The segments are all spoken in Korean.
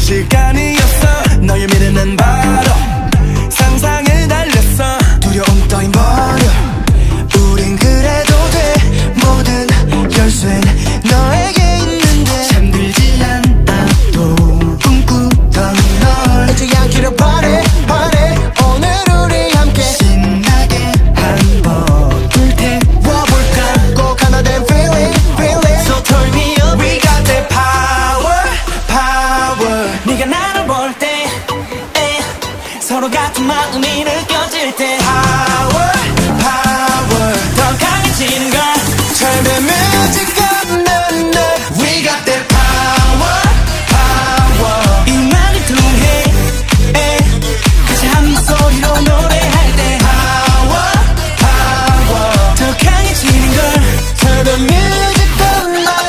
시간이었어. 너의 미래는 바로 상상을 달렸어. 두려움 따윈 버려. 우린 그래도 돼. 모든 열쇠는 너에게 있는데 잠들지 않아도 꿈꾸던 널 잊지 않기를 바래 바래. 오늘 우리 함께 신나게 한번 불태워볼까. 꼭 하나 된 feeling feeling. So turn me up. We got that power power. 네가 나를 볼 때 서로 같은 마음이 느껴질 때 power power. 더 강해지는 걸 Turn the music up. We got that power power. 이 음악을 통해 다시 한 목소리로 노래할 때 power power. 더 강해지는 걸 Turn the music up.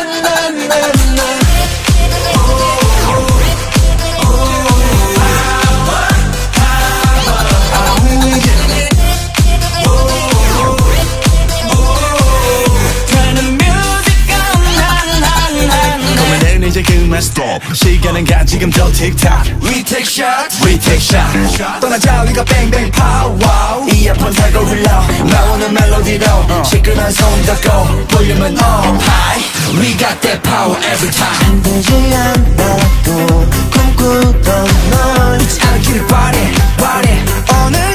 이제 그만 stop. 시간은 가 지금도 틱탁. We take shots, we take shots. 떠나자 우리가 bang power. 이어폰 달고 흘러 나오는 멜로디로 시끄러운 손 닫고 볼륨은 up high. We got that power every time. 잠들지 않아도 꿈꾸던 널 잊지 않기를 바래 바래. 오늘